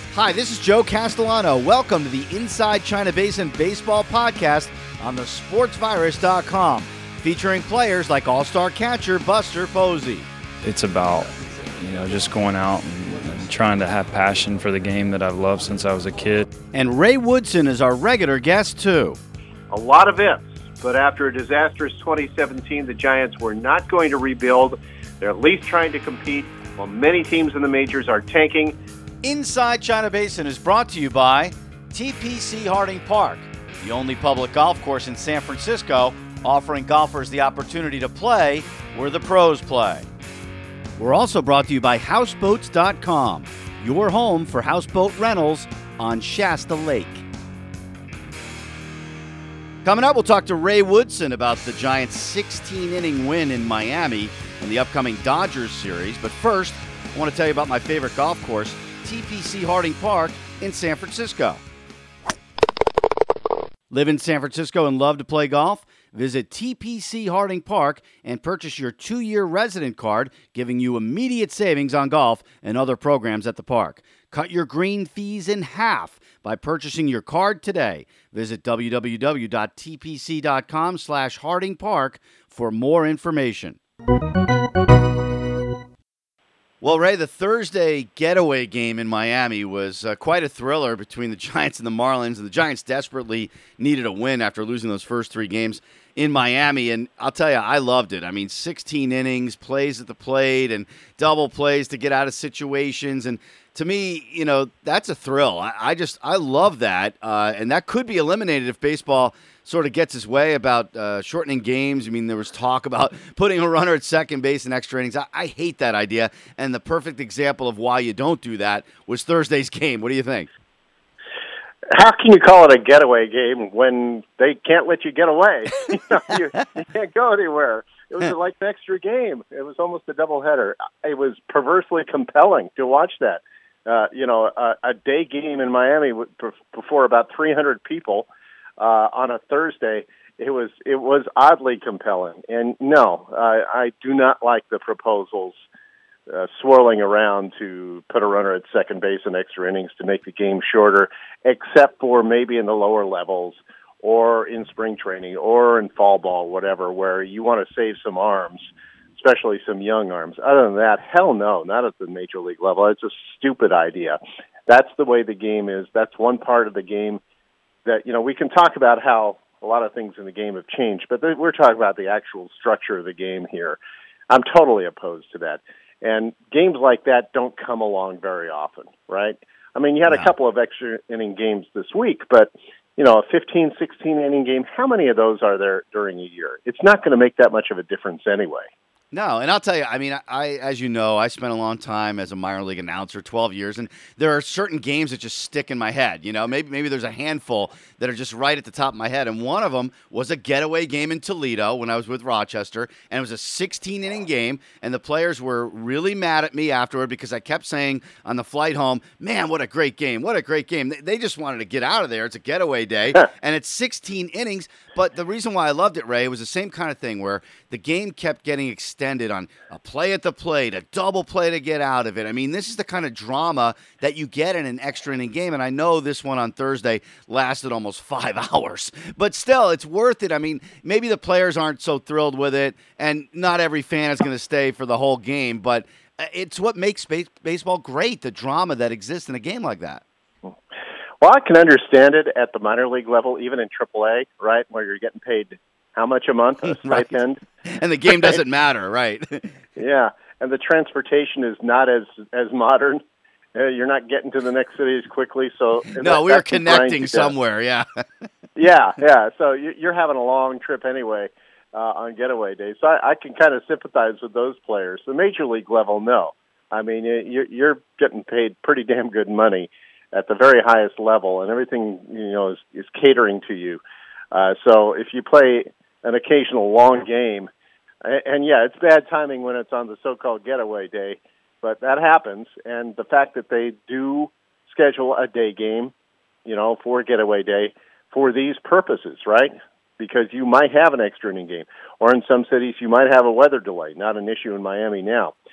Hi, this is Joe Castellano. Welcome to the Inside China Basin Baseball Podcast on the sportsvirus.com, featuring players like all-star catcher Buster Posey. It's about, just going out and trying to have passion for the game that I've loved since I was a kid. And Ray Woodson is our regular guest, too. A lot of ifs, but after a disastrous 2017, the Giants were not going to rebuild. They're at least trying to compete, while many teams in the majors are tanking. Inside China Basin is brought to you by TPC Harding Park, the only public golf course in San Francisco offering golfers the opportunity to play where the pros play. We're also brought to you by Houseboats.com, your home for houseboat rentals on Shasta Lake. Coming up, we'll talk to Ray Woodson about the Giants' 16-inning win in Miami and the upcoming Dodgers series. But first, I want to tell you about my favorite golf course, TPC Harding Park in San Francisco. Live in San Francisco and love to play golf? Visit TPC Harding Park and purchase your 2-year resident card, giving you immediate savings on golf and other programs at the park. Cut your green fees in half by purchasing your card today. Visit www.tpc.com/Harding Park for more information. Well, Ray, the Thursday getaway game in Miami was quite a thriller between the Giants and the Marlins, and the Giants desperately needed a win after losing those first 3 games in Miami, and I'll tell you, I loved it. I mean, 16 innings, plays at the plate, and double plays to get out of situations, and to me, that's a thrill. I love that, and that could be eliminated if baseball sort of gets his way about shortening games. I mean, there was talk about putting a runner at second base in extra innings. I hate that idea, and the perfect example of why you don't do that was Thursday's game. What do you think? How can you call it a getaway game when they can't let you get away? You can't go anywhere. It was like an extra game. It was almost a doubleheader. It was perversely compelling to watch that. A day game in Miami before about 300 people on a Thursday. It was oddly compelling. And no, I do not like the proposals swirling around to put a runner at second base in extra innings to make the game shorter, except for maybe in the lower levels or in spring training or in fall ball, whatever, where you want to save some arms, especially some young arms. Other than that, hell no, not at the major league level. It's a stupid idea. That's the way the game is. That's one part of the game that, we can talk about how a lot of things in the game have changed, but we're talking about the actual structure of the game here. I'm totally opposed to that. And games like that don't come along very often, right? I mean, you had a couple of extra inning games this week, but, a 15, 16-inning game, how many of those are there during a year? It's not going to make that much of a difference anyway. No, and I'll tell you, I mean, as you know, I spent a long time as a minor league announcer, 12 years, and there are certain games that just stick in my head. Maybe there's a handful that are just right at the top of my head, and one of them was a getaway game in Toledo when I was with Rochester, and it was a 16-inning game, and the players were really mad at me afterward because I kept saying on the flight home, man, what a great game, what a great game. They just wanted to get out of there. It's a getaway day, and it's 16 innings, but the reason why I loved it, Ray, was the same kind of thing where the game kept getting extended on a play at the plate, a double play to get out of it. I mean, this is the kind of drama that you get in an extra inning game, and I know this one on Thursday lasted almost 5 hours, but still, it's worth it. I mean, maybe the players aren't so thrilled with it, and not every fan is going to stay for the whole game, but it's what makes baseball great, the drama that exists in a game like that. Well, I can understand it at the minor league level, even in AAA, right, where you're getting paid how much a month, a stipend? And the game doesn't matter, right? Yeah, and the transportation is not as modern. You're not getting to the next city as quickly. So no, we were connecting somewhere, yeah. Yeah. So you're having a long trip anyway on getaway days. So I can kind of sympathize with those players. The major league level, no. I mean, you're getting paid pretty damn good money at the very highest level, and everything is catering to you. So if you play an occasional long game, and yeah, it's bad timing when it's on the so-called getaway day, but that happens. And the fact that they do schedule a day game, for getaway day for these purposes, right? Because you might have an extra inning game, or in some cities you might have a weather delay. Not an issue in Miami now.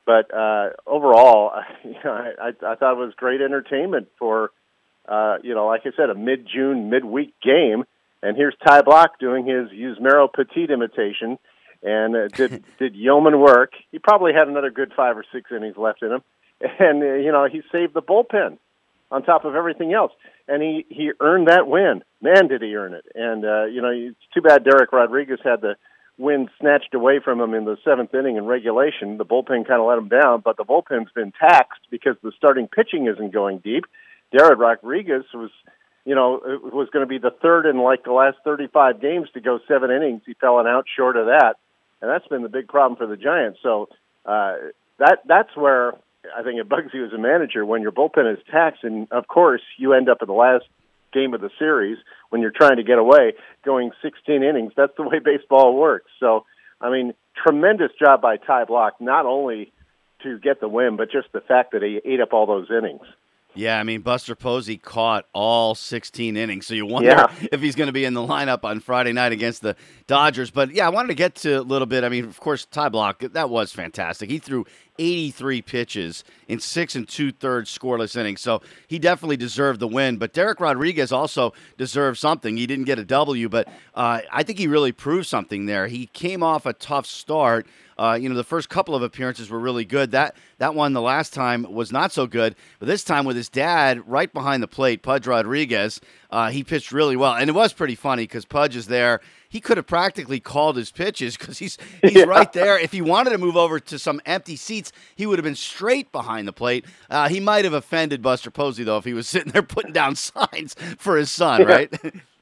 But overall, I thought it was great entertainment for, like I said, a mid-June, midweek game. And here's Ty Block doing his Yusmeiro Petit imitation, and did yeoman work. He probably had another good 5 or 6 innings left in him, and he saved the bullpen on top of everything else, and he earned that win. Man, did he earn it! And it's too bad Derek Rodriguez had the win snatched away from him in the 7th inning in regulation. The bullpen kind of let him down, but the bullpen's been taxed because the starting pitching isn't going deep. Derek Rodriguez was going to be the third in like the last 35 games to go 7 innings. He fell an out short of that, and that's been the big problem for the Giants. So that's where I think it bugs you as a manager when your bullpen is taxed, and of course you end up in the last game of the series when you're trying to get away, going 16 innings. That's the way baseball works. So, I mean, tremendous job by Ty Block, not only to get the win, but just the fact that he ate up all those innings. Yeah, I mean, Buster Posey caught all 16 innings, so you wonder if he's going to be in the lineup on Friday night against the Dodgers. But, yeah, I wanted to get to a little bit. I mean, of course, Ty Block, that was fantastic. He threw 83 pitches in 6 2/3 scoreless innings, so he definitely deserved the win. But Derek Rodriguez also deserved something. He didn't get a W, but I think he really proved something there. He came off a tough start. The first couple of appearances were really good. That one the last time was not so good. But this time with his dad right behind the plate, Pudge Rodriguez, he pitched really well. And it was pretty funny because Pudge is there. He could have practically called his pitches because he's right there. If he wanted to move over to some empty seats, he would have been straight behind the plate. He might have offended Buster Posey, though, if he was sitting there putting down signs for his son, right?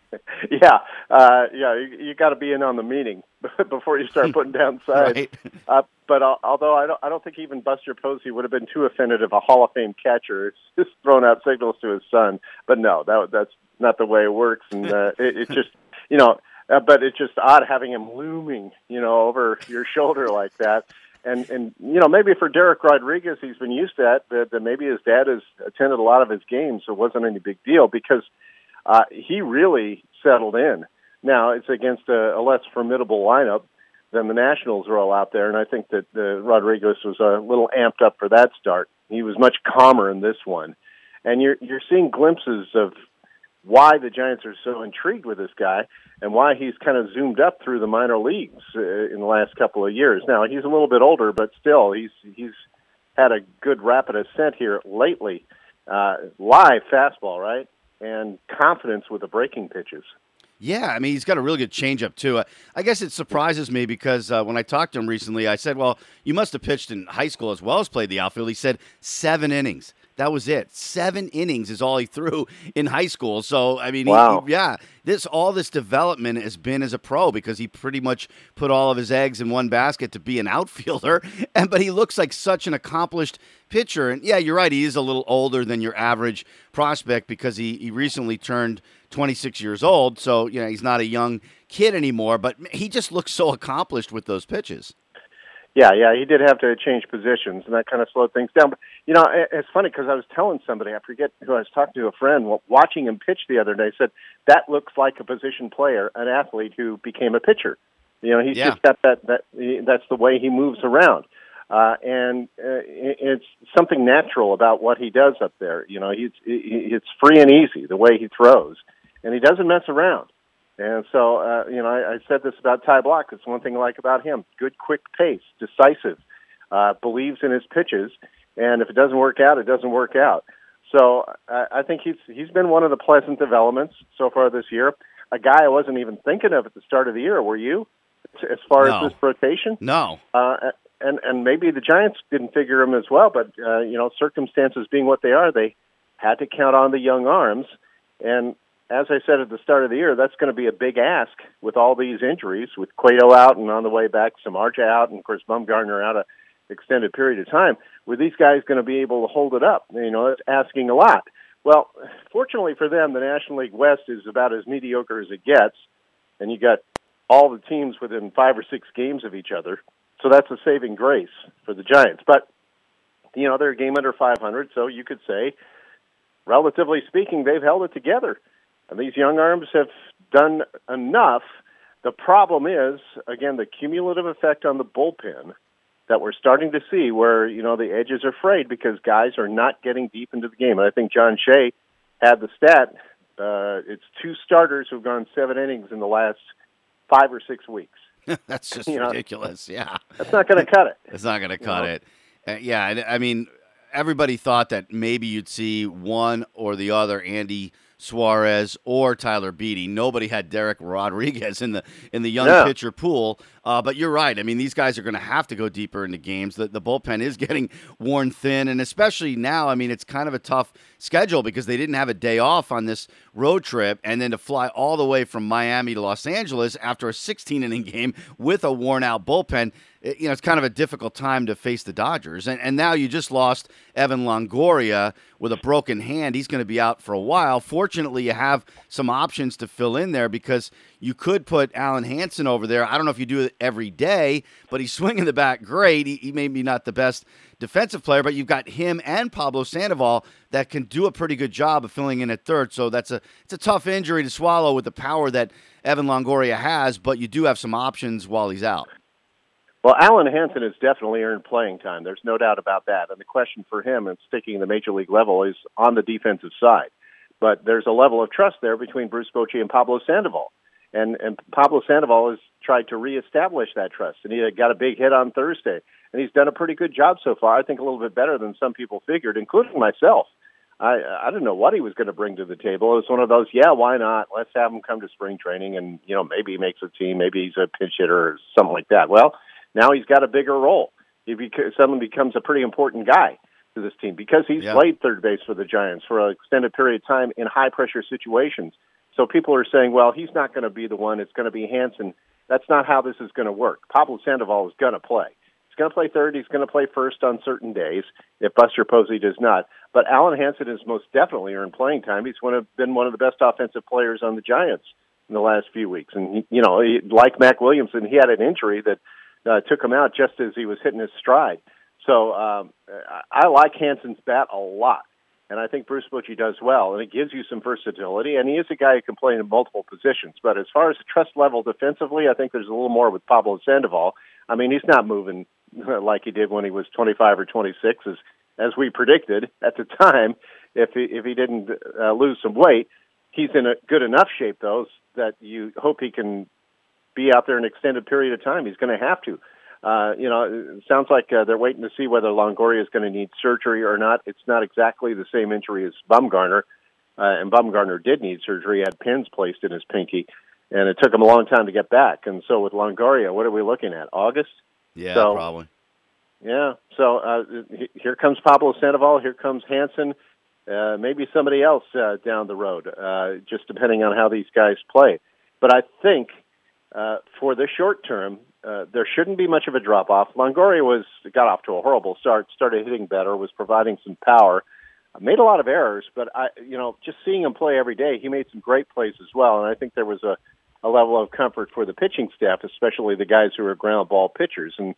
You got to be in on the meeting before you start putting down signs. Right. But although I don't think even Buster Posey would have been too offended if a Hall of Fame catcher just thrown out signals to his son. But no, that's not the way it works, and it's just but it's just odd having him looming over your shoulder like that. And maybe for Derek Rodriguez, he's been used to that maybe his dad has attended a lot of his games, so it wasn't any big deal because he really settled in. Now, it's against a less formidable lineup than the Nationals are all out there, and I think that Rodriguez was a little amped up for that start. He was much calmer in this one. And you're seeing glimpses of why the Giants are so intrigued with this guy and why he's kind of zoomed up through the minor leagues in the last couple of years. Now, he's a little bit older, but still, he's had a good rapid ascent here lately. Live fastball, right? And confidence with the breaking pitches. Yeah, I mean, he's got a really good changeup, too. I guess it surprises me because when I talked to him recently, I said, well, you must have pitched in high school as well as played the outfield. He said 7 innings. That was it. 7 innings is all he threw in high school. So, I mean, wow. All this development has been as a pro because he pretty much put all of his eggs in one basket to be an outfielder. But he looks like such an accomplished pitcher. And, yeah, you're right. He is a little older than your average prospect because he recently turned 26 years old. So, he's not a young kid anymore. But he just looks so accomplished with those pitches. Yeah, he did have to change positions, and that kind of slowed things down. But, it's funny because I was telling somebody, I forget who I was talking to, a friend, watching him pitch the other day, said, that looks like a position player, an athlete who became a pitcher. He's just got that's the way he moves around. And it's something natural about what he does up there. It's free and easy, the way he throws, and he doesn't mess around. And so, I said this about Ty Block. It's one thing I like about him. Good, quick pace, decisive, believes in his pitches. And if it doesn't work out, it doesn't work out. So I think he's been one of the pleasant developments so far this year. A guy I wasn't even thinking of at the start of the year, were you, as far as this rotation? No. And maybe the Giants didn't figure him as well, but, circumstances being what they are, they had to count on the young arms. And as I said at the start of the year, that's going to be a big ask with all these injuries, with Cueto out and on the way back, Samardzija out, and, of course, Bumgarner out an extended period of time. Were these guys going to be able to hold it up? It's asking a lot. Well, fortunately for them, the National League West is about as mediocre as it gets, and you got all the teams within 5 or 6 games of each other. So that's a saving grace for the Giants. But, they're a game under 500, so you could say, relatively speaking, they've held it together. And these young arms have done enough. The problem is, again, the cumulative effect on the bullpen that we're starting to see where, the edges are frayed because guys are not getting deep into the game. And I think John Shea had the stat. It's 2 starters who've gone 7 innings in the last 5 or 6 weeks. That's just ridiculous. Yeah. That's not going to cut it. It's not going to cut it. Yeah, I mean, everybody thought that maybe you'd see one or the other, Andy Suarez or Tyler Beatty. Nobody had Derek Rodriguez in the young pitcher pool. But you're right. I mean, these guys are going to have to go deeper into games. The bullpen is getting worn thin, and especially now, I mean, it's kind of a tough schedule because they didn't have a day off on this road trip, and then to fly all the way from Miami to Los Angeles after a 16-inning game with a worn-out bullpen. It's kind of a difficult time to face the Dodgers. And now you just lost Evan Longoria with a broken hand. He's going to be out for a while. Fortunately, you have some options to fill in there because you could put Alan Hansen over there. I don't know if you do it every day, but he's swinging the bat great. He may be not the best defensive player, but you've got him and Pablo Sandoval that can do a pretty good job of filling in at third. So it's a tough injury to swallow with the power that Evan Longoria has, but you do have some options while he's out. Well, Alan Hansen has definitely earned playing time. There's no doubt about that. And the question for him, and sticking in the major league level, is on the defensive side. But there's a level of trust there between Bruce Bochy and Pablo Sandoval. And Pablo Sandoval has tried to reestablish that trust. And he got a big hit on Thursday. And he's done a pretty good job so far. I think a little bit better than some people figured, including myself. I didn't know what he was going to bring to the table. It was one of those, why not? Let's have him come to spring training and, maybe he makes a team. Maybe he's a pinch hitter or something like that. Well, now he's got a bigger role. Someone becomes a pretty important guy to this team because he's played third base for the Giants for an extended period of time in high-pressure situations. So people are saying, well, he's not going to be the one. It's going to be Hansen. That's not how this is going to work. Pablo Sandoval is going to play. He's going to play third. He's going to play first on certain days if Buster Posey does not. But Alan Hansen has most definitely earned playing time. He's been one of the best offensive players on the Giants in the last few weeks. And, like Mac Williamson, he had an injury that took him out just as he was hitting his stride. So I like Hansen's bat a lot, and I think Bruce Bochy does well, and it gives you some versatility, and he is a guy who can play in multiple positions. But as far as the trust level defensively, I think there's a little more with Pablo Sandoval. I mean, he's not moving like he did when he was 25 or 26, as we predicted at the time. If he didn't lose some weight, he's in a good enough shape, though, that you hope he can be out there an extended period of time. He's going to have to. It sounds like they're waiting to see whether Longoria is going to need surgery or not. It's not exactly the same injury as Bumgarner, and Bumgarner did need surgery. He had pins placed in his pinky, and it took him a long time to get back. And so with Longoria, what are we looking at, August? Yeah, probably. Yeah, so here comes Pablo Sandoval, here comes Hansen, maybe somebody else down the road, just depending on how these guys play. But I think for the short term, there shouldn't be much of a drop-off. Longoria got off to a horrible start, started hitting better, was providing some power, made a lot of errors, but just seeing him play every day, he made some great plays as well, and I think there was a level of comfort for the pitching staff, especially the guys who are ground ball pitchers. And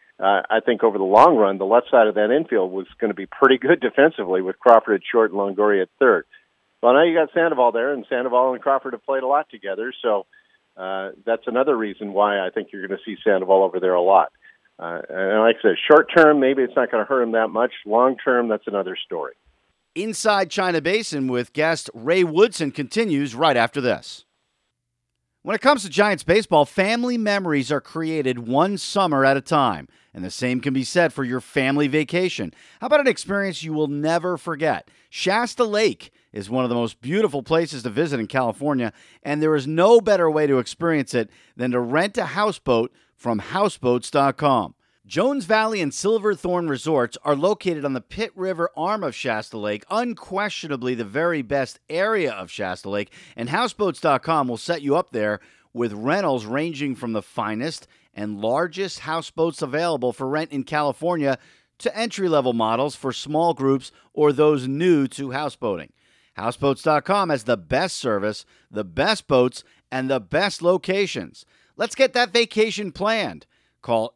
I think over the long run, the left side of that infield was going to be pretty good defensively with Crawford at short and Longoria at third. Well, now you got Sandoval there, and Sandoval and Crawford have played a lot together, so that's another reason why I think you're going to see Sandoval over there a lot. And like I said, short term, maybe it's not going to hurt him that much. Long term, that's another story. Inside China Basin with guest Ray Woodson continues right after this. When it comes to Giants baseball, family memories are created one summer at a time, and the same can be said for your family vacation. How about an experience you will never forget? Shasta Lake is one of the most beautiful places to visit in California, and there is no better way to experience it than to rent a houseboat from houseboats.com. Jones Valley and Silverthorne Resorts are located on the Pitt River arm of Shasta Lake, unquestionably the very best area of Shasta Lake, and houseboats.com will set you up there with rentals ranging from the finest and largest houseboats available for rent in California to entry-level models for small groups or those new to houseboating. Houseboats.com has the best service, the best boats, and the best locations. Let's get that vacation planned. Call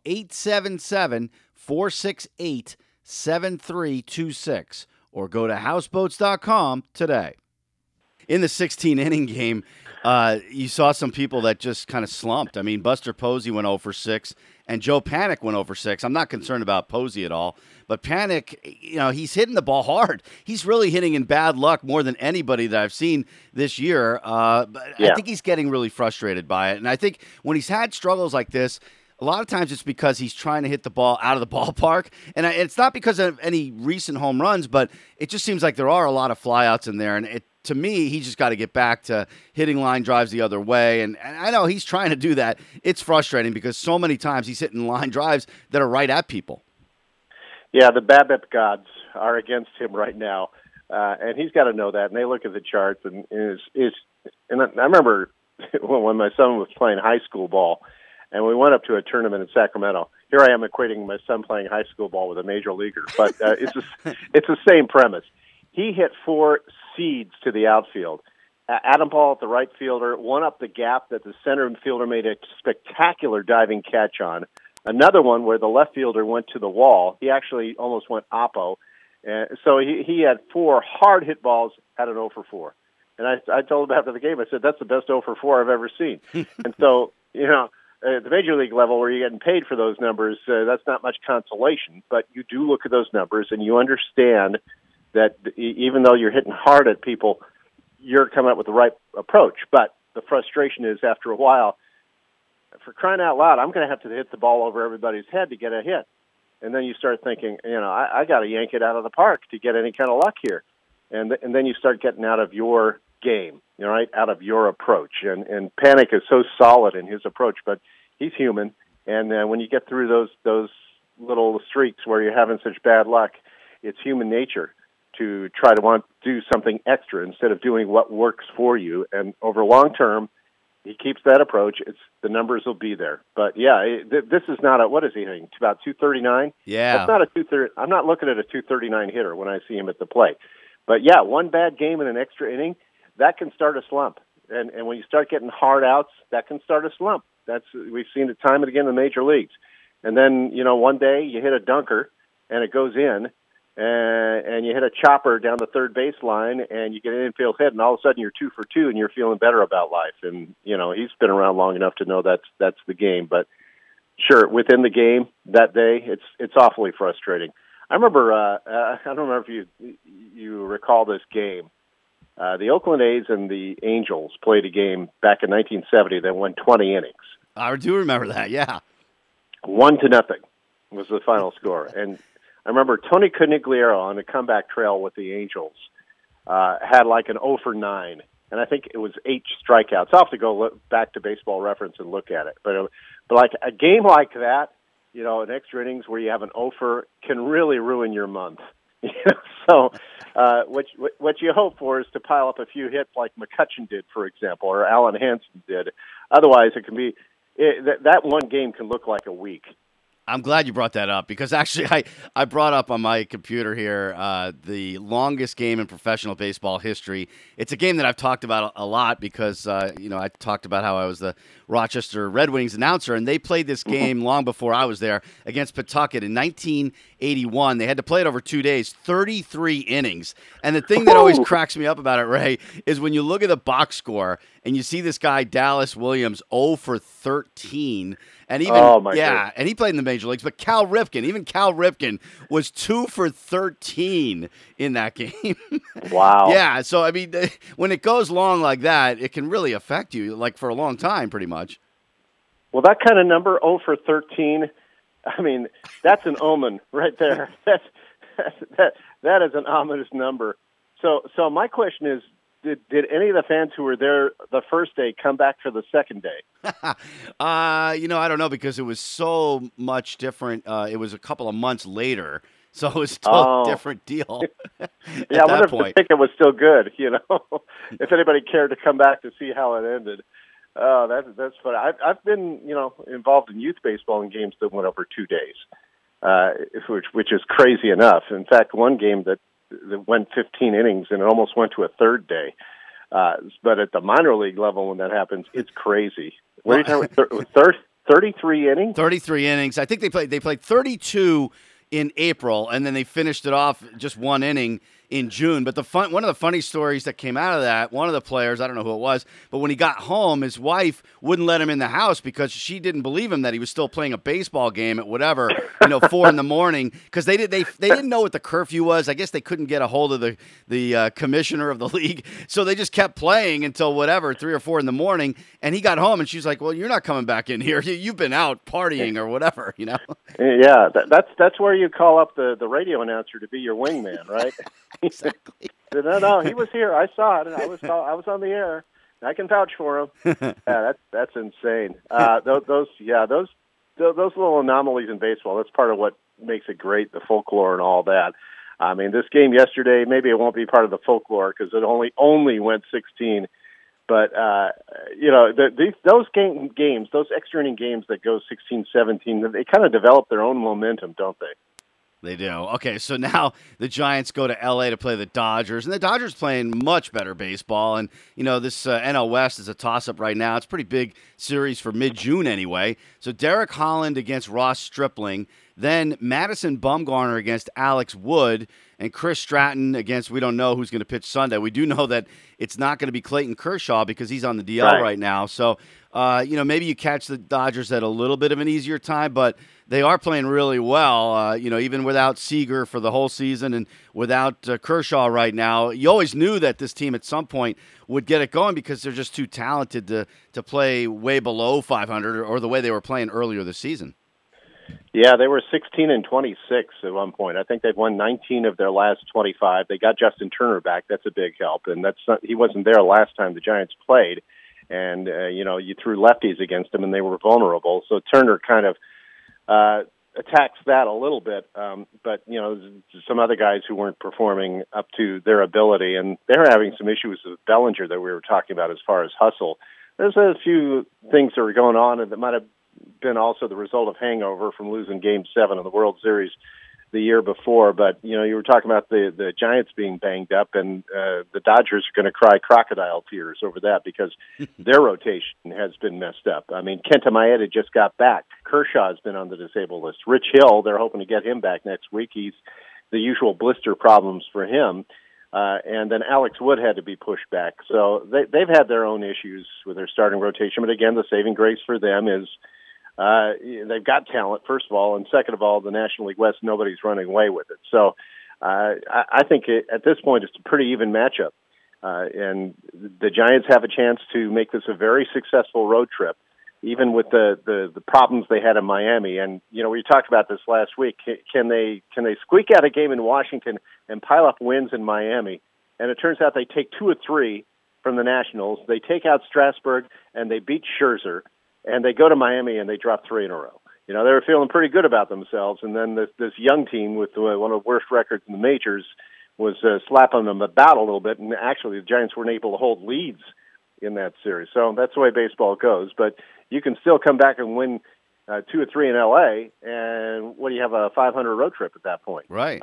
877-468-7326 or go to houseboats.com today. In the 16-inning game, you saw some people that just kind of slumped. I mean, Buster Posey went 0 for 6, and Joe Panic went over 6. I'm not concerned about Posey at all, but Panic, he's hitting the ball hard. He's really hitting in bad luck more than anybody that I've seen this year. But I think he's getting really frustrated by it, and I think when he's had struggles like this, a lot of times it's because he's trying to hit the ball out of the ballpark. And it's not because of any recent home runs, but it just seems like there are a lot of flyouts in there. And to me, he's just got to get back to hitting line drives the other way. And I know he's trying to do that. It's frustrating because so many times he's hitting line drives that are right at people. Yeah, the BABIP gods are against him right now. And he's got to know that. And they look at the charts. And I remember when my son was playing high school ball, and we went up to a tournament in Sacramento. Here I am equating my son playing high school ball with a major leaguer, but it's the same premise. He hit 4 seeds to the outfield. Adam Paul, the right fielder, one up the gap that the center fielder made a spectacular diving catch on. Another one where the left fielder went to the wall. He actually almost went oppo. So he had 4 hard hit balls, had an 0 for 4. And I told him after the game, I said, that's the best 0 for 4 I've ever seen. And so, at the major league level where you're getting paid for those numbers, that's not much consolation. But you do look at those numbers and you understand that even though you're hitting hard at people, you're coming up with the right approach. But the frustration is after a while, for crying out loud, I'm going to have to hit the ball over everybody's head to get a hit. And then you start thinking, I got to yank it out of the park to get any kind of luck here. And then you start getting out of your game, right, out of your approach. And Panic is so solid in his approach, but he's human. And when you get through those little streaks where you're having such bad luck, it's human nature to try to want to do something extra instead of doing what works for you. And over long term, he keeps that approach. The numbers will be there. But yeah, this is not what is he hitting? About 239? Yeah. That's not a 230. I'm not looking at a 239 hitter when I see him at the plate. But yeah, one bad game in an extra inning, that can start a slump. And when you start getting hard outs, that can start a slump. We've seen it time and again in the major leagues. And then, one day you hit a dunker and it goes in, and you hit a chopper down the third baseline and you get an infield hit, and all of a sudden you're 2 for 2 and you're feeling better about life. And, he's been around long enough to know that's the game. But sure, within the game that day, it's awfully frustrating. I remember, I don't remember if you recall this game. The Oakland A's and the Angels played a game back in 1970 that went 20 innings. I do remember that, yeah. 1-0 was the final score. And I remember Tony Conigliaro on the comeback trail with the Angels had like an 0 for 9. And I think it was 8 strikeouts. I'll have to go back to Baseball Reference and look at it. But like a game like that, an extra innings where you have an 0 for can really ruin your month. So what you hope for is to pile up a few hits like McCutchen did, for example, or Alan Hansen did. Otherwise, it can be that one game can look like a week. I'm glad you brought that up because actually I brought up on my computer here the longest game in professional baseball history. It's a game that I've talked about a lot because, I talked about how I was the Rochester Red Wings announcer, and they played this game long before I was there against Pawtucket in 1981. They had to play it over 2 days, 33 innings. And the thing that always cracks me up about it, Ray, is when you look at the box score and you see this guy, Dallas Williams, 0 for 13. And even and he played in the major leagues. But Cal Ripken was 2 for 13 in that game. Wow. Yeah. So I mean, when it goes long like that, it can really affect you, like for a long time, pretty much. Well, that kind of number, 0 for 13. I mean, that's an omen right there. That is an ominous number. So my question is, did any of the fans who were there the first day come back for the second day? I don't know because it was so much different. It was a couple of months later, so it was still a different deal. Yeah, I wonder if the ticket was still good, if anybody cared to come back to see how it ended. Oh, that's funny. I've been, involved in youth baseball in games that went over 2 days, which is crazy enough. In fact, one game that went 15 innings and it almost went to a third day. But at the minor league level, when that happens, it's crazy. What are you talking about? 33 innings? 33 innings. I think they played 32 in April, and then they finished it off just 1 inning in June. But one of the funny stories that came out of that, one of the players, I don't know who it was, but when he got home, his wife wouldn't let him in the house because she didn't believe him that he was still playing a baseball game at whatever, 4 a.m, because they didn't know what the curfew was. I guess they couldn't get a hold of the commissioner of the league, so they just kept playing until whatever 3 or 4 a.m. And he got home, and she's like, "Well, you're not coming back in here. You've been out partying or whatever, Yeah, that's where you call up the radio announcer to be your wingman, right? Exactly. No, he was here. I saw it, and I was on the air. I can vouch for him. Yeah, that's insane. Those little anomalies in baseball. That's part of what makes it great, the folklore and all that. I mean, this game yesterday, maybe it won't be part of the folklore because it only went 16. But those games, those extra inning games that go 16, 17, they kind of develop their own momentum, don't they? They do. Okay, so now the Giants go to L.A. to play the Dodgers, and the Dodgers playing much better baseball. And, this NL West is a toss-up right now. It's a pretty big series for mid-June anyway. So Derek Holland against Ross Stripling, then Madison Bumgarner against Alex Wood, and Chris Stratton against, we don't know who's going to pitch Sunday. We do know that it's not going to be Clayton Kershaw because he's on the DL right now. So, maybe you catch the Dodgers at a little bit of an easier time, but they are playing really well, even without Seager for the whole season and without Kershaw right now. You always knew that this team at some point would get it going because they're just too talented to play way below 500 or the way they were playing earlier this season. Yeah, they were 16-26 at one point. I think they've won 19 of their last 25. They got Justin Turner back. That's a big help, and he wasn't there last time the Giants played. And you threw lefties against them, and they were vulnerable. So Turner kind of attacks that a little bit. But some other guys who weren't performing up to their ability, and they're having some issues with Bellinger that we were talking about as far as hustle. There's a few things that were going on, and that might have been also the result of hangover from losing Game 7 of the World Series the year before. But, you were talking about the Giants being banged up, and the Dodgers are going to cry crocodile tears over that because their rotation has been messed up. I mean, Kenta Maeda just got back. Kershaw has been on the disabled list. Rich Hill, they're hoping to get him back next week. He's the usual blister problems for him. And then Alex Wood had to be pushed back. So they've had their own issues with their starting rotation. But again, the saving grace for them is they've got talent, first of all, and second of all, the National League West, nobody's running away with it. So I think at this point it's a pretty even matchup. And the Giants have a chance to make this a very successful road trip, even with the problems they had in Miami. And, we talked about this last week. Can they squeak out a game in Washington and pile up wins in Miami? And it turns out they take 2 or 3 from the Nationals. They take out Strasburg, and they beat Scherzer. And they go to Miami and they drop 3 in a row. They were feeling pretty good about themselves. And then this young team with one of the worst records in the majors was slapping them about a little bit. And actually, the Giants weren't able to hold leads in that series. So that's the way baseball goes. But you can still come back and win 2 or 3 in L.A. And what do you have, a 500 road trip at that point? Right.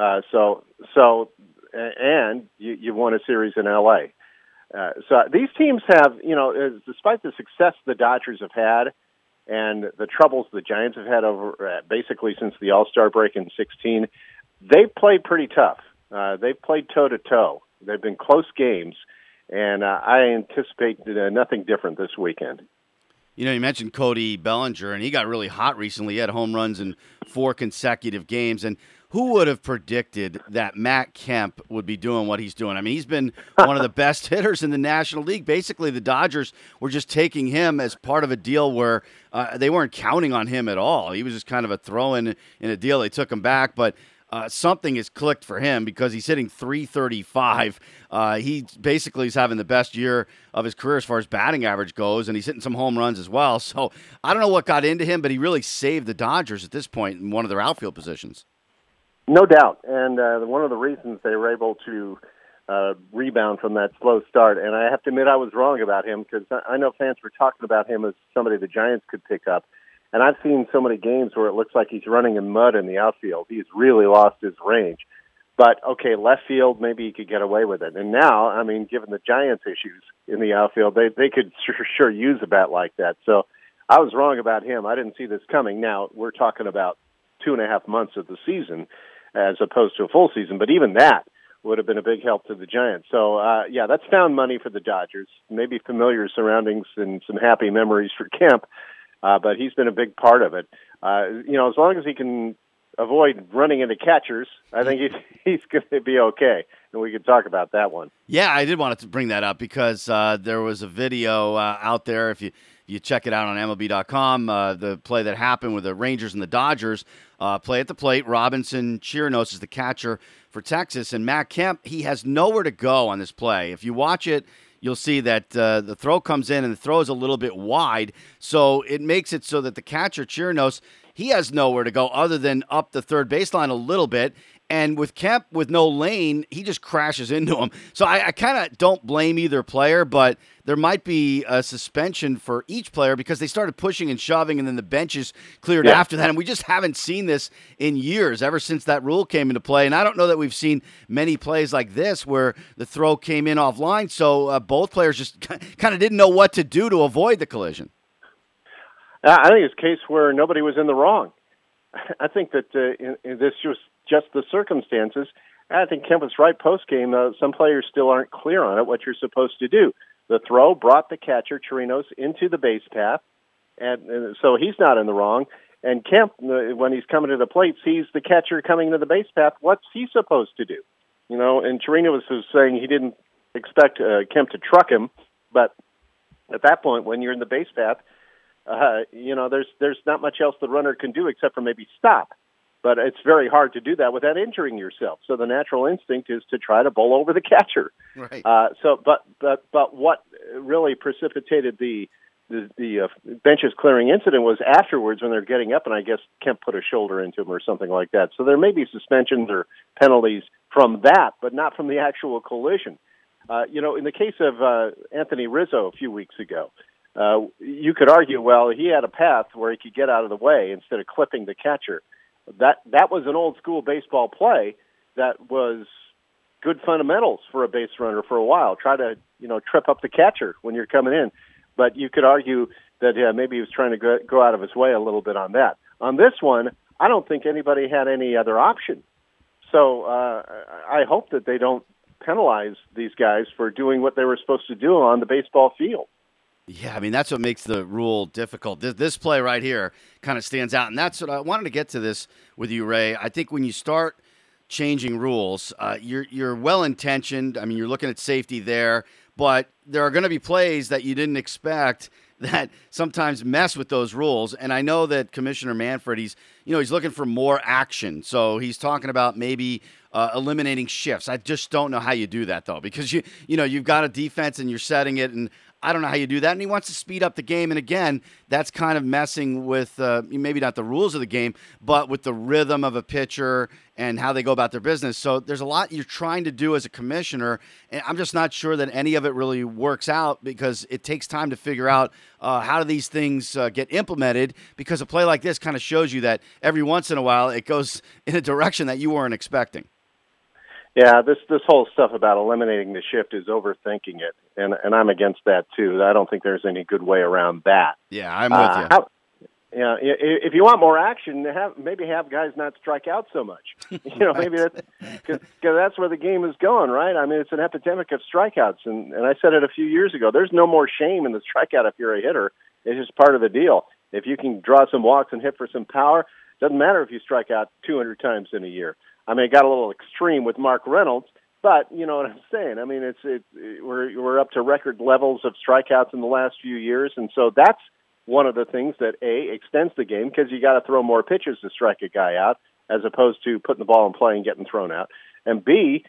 And you've won a series in L.A. So these teams have, despite the success the Dodgers have had and the troubles the Giants have had over basically since the All-Star break in 2016, they've played pretty tough. They've played toe-to-toe. They've been close games, and I anticipate nothing different this weekend. You mentioned Cody Bellinger, and he got really hot recently. He had home runs in 4 consecutive games, and who would have predicted that Matt Kemp would be doing what he's doing? I mean, he's been one of the best hitters in the National League. Basically, the Dodgers were just taking him as part of a deal where they weren't counting on him at all. He was just kind of a throw-in in a deal. They took him back, but something has clicked for him because he's hitting .335. He basically is having the best year of his career as far as batting average goes, and he's hitting some home runs as well. So I don't know what got into him, but he really saved the Dodgers at this point in one of their outfield positions. No doubt, and one of the reasons they were able to rebound from that slow start, and I have to admit I was wrong about him because I know fans were talking about him as somebody the Giants could pick up, and I've seen so many games where it looks like he's running in mud in the outfield. He's really lost his range. But, okay, left field, maybe he could get away with it. And now, I mean, given the Giants' issues in the outfield, they could sure use a bat like that. So I was wrong about him. I didn't see this coming. Now, we're talking about 2.5 months of the season as opposed to a full season. But even that would have been a big help to the Giants. So, yeah, that's found money for the Dodgers. Maybe familiar surroundings and some happy memories for Kemp, but he's been a big part of it. As long as he can avoid running into catchers, I think he's going to be okay. And we can talk about that one. Yeah, I did want to bring that up because there was a video out there. If you check it out on MLB.com, the play that happened with the Rangers and the Dodgers, play at the plate. Robinson Chirinos is the catcher for Texas, and Matt Kemp, he has nowhere to go on this play. If you watch it, you'll see that the throw comes in and the throw is a little bit wide, so it makes it so that the catcher, Chirinos, he has nowhere to go other than up the third baseline a little bit. And with Kemp, with no lane, he just crashes into him. So I kind of don't blame either player, but there might be a suspension for each player because they started pushing and shoving, and then the benches cleared after that. And we just haven't seen this in years, ever since that rule came into play. And I don't know that we've seen many plays like this where the throw came in offline, so both players just kind of didn't know what to do to avoid the collision. I think it's a case where nobody was in the wrong. I think that in this just the circumstances. I think Kemp was right post-game. Some players still aren't clear on it, what you're supposed to do. The throw brought the catcher, Chirinos, into the base path, and so he's not in the wrong. And Kemp, when he's coming to the plate, sees the catcher coming to the base path. What's he supposed to do? And Chirinos was saying he didn't expect Kemp to truck him, but at that point, when you're in the base path, there's not much else the runner can do except for maybe stop. But it's very hard to do that without injuring yourself. So the natural instinct is to try to bowl over the catcher. Right. But what really precipitated the benches clearing incident was afterwards when they're getting up, and I guess Kemp put a shoulder into him or something like that. So there may be suspensions or penalties from that, but not from the actual collision. In the case of Anthony Rizzo a few weeks ago, you could argue, well, he had a path where he could get out of the way instead of clipping the catcher. That was an old school baseball play that was good fundamentals for a base runner for a while. Try to, trip up the catcher when you're coming in. But you could argue that maybe he was trying to go out of his way a little bit on that. On this one, I don't think anybody had any other option. So I hope that they don't penalize these guys for doing what they were supposed to do on the baseball field. Yeah, I mean, that's what makes the rule difficult. This play right here kind of stands out, and that's what I wanted to get to this with you, Ray. I think when you start changing rules, you're well-intentioned. I mean, you're looking at safety there, but there are going to be plays that you didn't expect that sometimes mess with those rules. And I know that Commissioner Manfred, he's looking for more action. So he's talking about maybe eliminating shifts. I just don't know how you do that, though, because you've got a defense and you're setting it, and I don't know how you do that. And he wants to speed up the game. And again, that's kind of messing with maybe not the rules of the game, but with the rhythm of a pitcher and how they go about their business. So there's a lot you're trying to do as a commissioner. And I'm just not sure that any of it really works out because it takes time to figure out how do these things get implemented, because a play like this kind of shows you that every once in a while it goes in a direction that you weren't expecting. Yeah, this whole stuff about eliminating the shift is overthinking it, and I'm against that too. I don't think there's any good way around that. Yeah, I'm with you. If you want more action, maybe have guys not strike out so much. Right. Maybe because that's where the game is going, right? I mean, it's an epidemic of strikeouts, and I said it a few years ago. There's no more shame in the strikeout if you're a hitter. It's just part of the deal. If you can draw some walks and hit for some power, doesn't matter if you strike out 200 times in a year. I mean, it got a little extreme with Mark Reynolds, but you know what I'm saying. I mean, we're up to record levels of strikeouts in the last few years, and so that's one of the things that extends the game, because you got to throw more pitches to strike a guy out as opposed to putting the ball in play and getting thrown out. And B,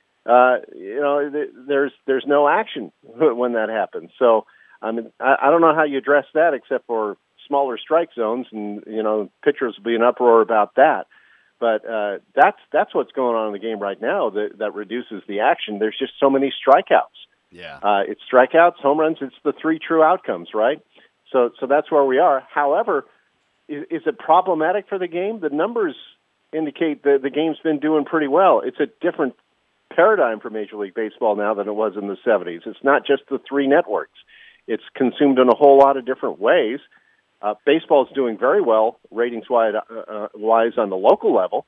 there's no action when that happens. So I mean, I don't know how you address that except for smaller strike zones, and pitchers will be in uproar about that. But that's what's going on in the game right now that reduces the action. There's just so many strikeouts. Yeah, it's strikeouts, home runs. It's the three true outcomes, right? So that's where we are. However, is it problematic for the game? The numbers indicate that the game's been doing pretty well. It's a different paradigm for Major League Baseball now than it was in the 70s. It's not just the three networks. It's consumed in a whole lot of different ways. Baseball is doing very well ratings-wise on the local level,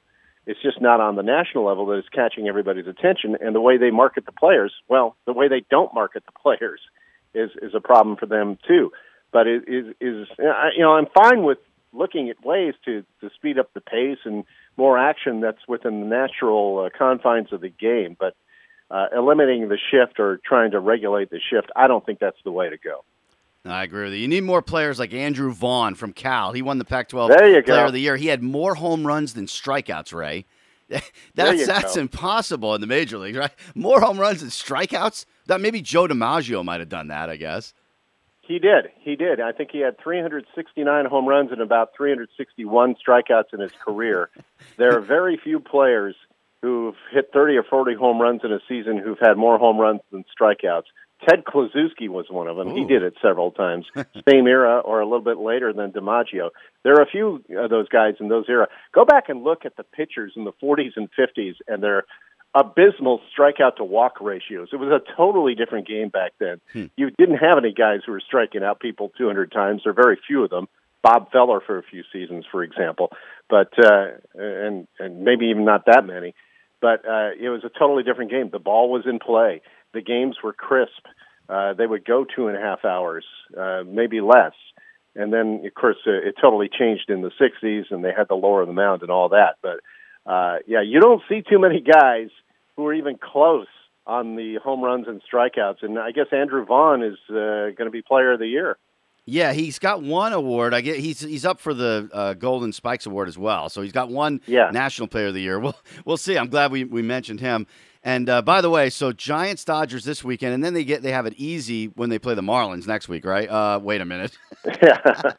It's just not on the national level that is catching everybody's attention. And the way they market the players, well, the way they don't market the players is a problem for them too. But it is I'm fine with looking at ways to speed up the pace and more action that's within the natural confines of the game. But eliminating the shift or trying to regulate the shift, I don't think that's the way to go. I agree with you. You need more players like Andrew Vaughn from Cal. He won the Pac-12 Player of the Year. He had more home runs than strikeouts, Ray. That's impossible in the major leagues, right? More home runs than strikeouts? That maybe Joe DiMaggio might have done that, I guess. He did. I think he had 369 home runs and about 361 strikeouts in his career. There are very few players who've hit 30 or 40 home runs in a season who've had more home runs than strikeouts. Ted Kluszewski was one of them. Ooh. He did it several times. Same era or a little bit later than DiMaggio. There are a few of those guys in those era. Go back and look at the pitchers in the 40s and 50s, and their abysmal strikeout to walk ratios. It was a totally different game back then. You didn't have any guys who were striking out people 200 times. There are very few of them. Bob Feller for a few seasons, for example, but and maybe even not that many. But it was a totally different game. The ball was in play. The games were crisp. They would go 2.5 hours, maybe less. And then, of course, it totally changed in the 60s, and they had to lower the mound and all that. But, you don't see too many guys who are even close on the home runs and strikeouts. And I guess Andrew Vaughn is going to be Player of the Year. Yeah, he's got one award. He's up for the Golden Spikes Award as well. So he's got one National Player of the Year. We'll see. I'm glad we mentioned him. And by the way, so Giants Dodgers this weekend, and then they have it easy when they play the Marlins next week, right? Wait a minute. Yeah,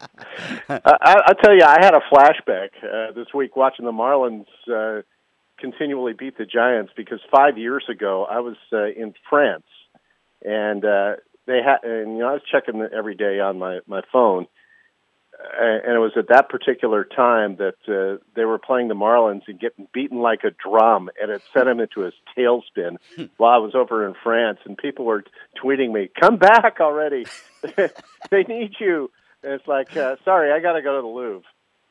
I'll tell you, I had a flashback this week watching the Marlins continually beat the Giants because 5 years ago I was in France, and I was checking every day on my phone. And it was at that particular time that they were playing the Marlins and getting beaten like a drum, and it sent him into his tailspin while I was over in France. And people were tweeting me, "Come back already! They need you." And it's like, sorry, I got to go to the Louvre.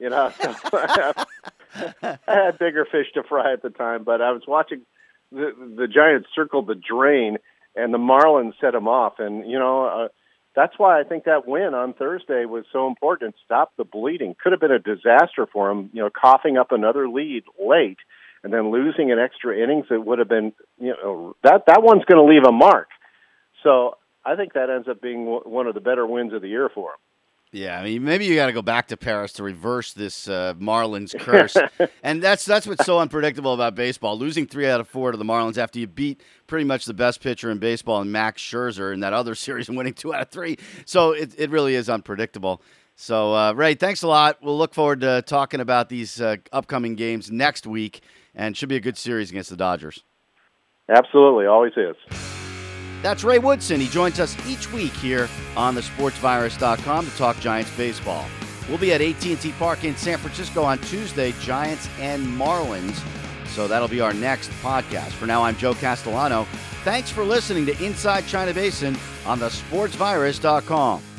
So I had bigger fish to fry at the time, but I was watching the Giants circle the drain, and the Marlins set them off, and that's why I think that win on Thursday was so important. Stop the bleeding. Could have been a disaster for him, coughing up another lead late and then losing an extra innings. It would have been, that one's going to leave a mark. So I think that ends up being one of the better wins of the year for him. Yeah, I mean, maybe you got to go back to Paris to reverse this Marlins curse. And that's what's so unpredictable about baseball. Losing 3 out of 4 to the Marlins after you beat pretty much the best pitcher in baseball in Max Scherzer in that other series and winning 2 out of 3. So it really is unpredictable. So, Ray, thanks a lot. We'll look forward to talking about these upcoming games next week, and should be a good series against the Dodgers. Absolutely, always is. That's Ray Woodson. He joins us each week here on thesportsvirus.com to talk Giants baseball. We'll be at AT&T Park in San Francisco on Tuesday, Giants and Marlins. So that'll be our next podcast. For now, I'm Joe Castellano. Thanks for listening to Inside China Basin on thesportsvirus.com.